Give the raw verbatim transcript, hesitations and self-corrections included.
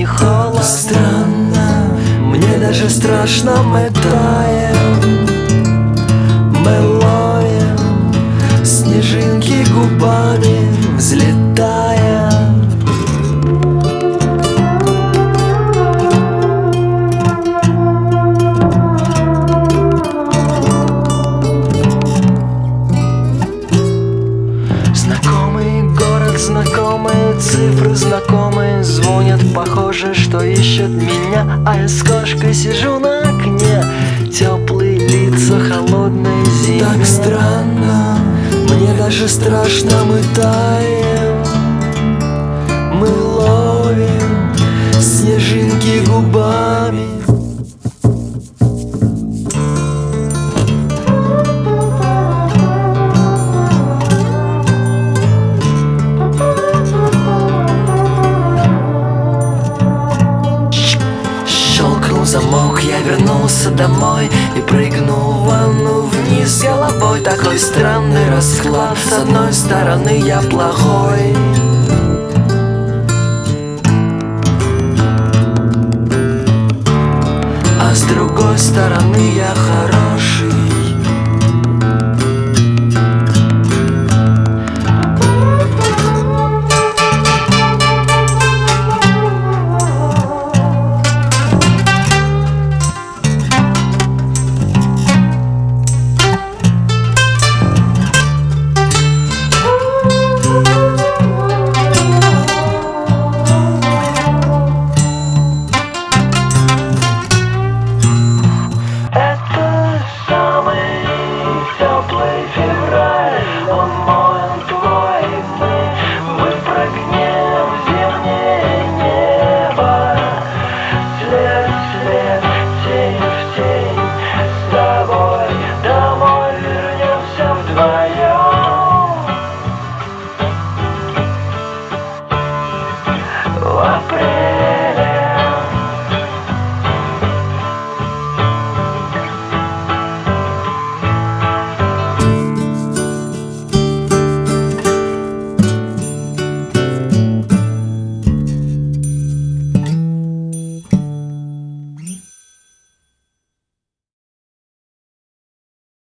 не холодно. Странно, мне даже страшно. Мы таем, мы ловим снежинки губами, взлетая. Знакомый город, знакомые цифры, знакомые звонят. Похоже, что ищут меня, а я с кошкой сижу на окне. Теплые лица, холодные зимние. Так странно, мне даже страшно. Мы таем, мы ловим снежинки губами. Щелкнул замок, я вернулся домой и прыгнул в ванну вниз головой. Такой странный расклад. С одной стороны я плохой, а с другой стороны я хороший.